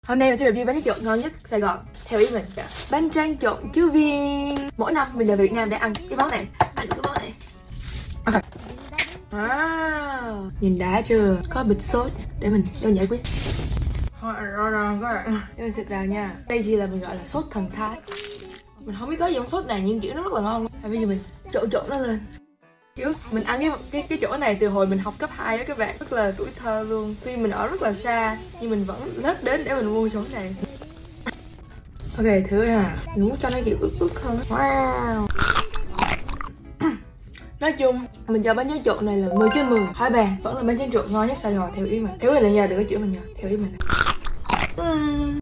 Hôm nay mình sẽ review bánh tráng trộn ngon nhất Sài Gòn theo ý mình. Bánh tráng trộn chú Viên. Mỗi năm mình đều về Việt Nam để ăn cái món này. Ăn cái món này. Okay. Wow. Nhìn đã chưa? Có bịch sốt để mình giải quyết. Rồi các bạn. Để mình xịt vào nha. Đây thì là mình gọi là sốt thần thái. Mình không biết có gì trong sốt này nhưng kiểu nó rất là ngon. Bây giờ mình trộn nó lên. Kiểu mình ăn cái chỗ này từ hồi mình học cấp 2 đó các bạn, rất là tuổi thơ luôn. Tuy mình ở rất là xa nhưng mình vẫn lết đến để mình mua chỗ này. Ok, thử ha. Mình muốn cho nó kiểu ướt hơn. Wow. Nói chung mình cho bánh tráng trộn này là 10 trên 10. Khỏi bàn, vẫn là bánh tráng trộn ngon nhất Sài Gòn theo ý mình. Theo ý là nhờ đừng có chửi mình nhờ, theo ý mình.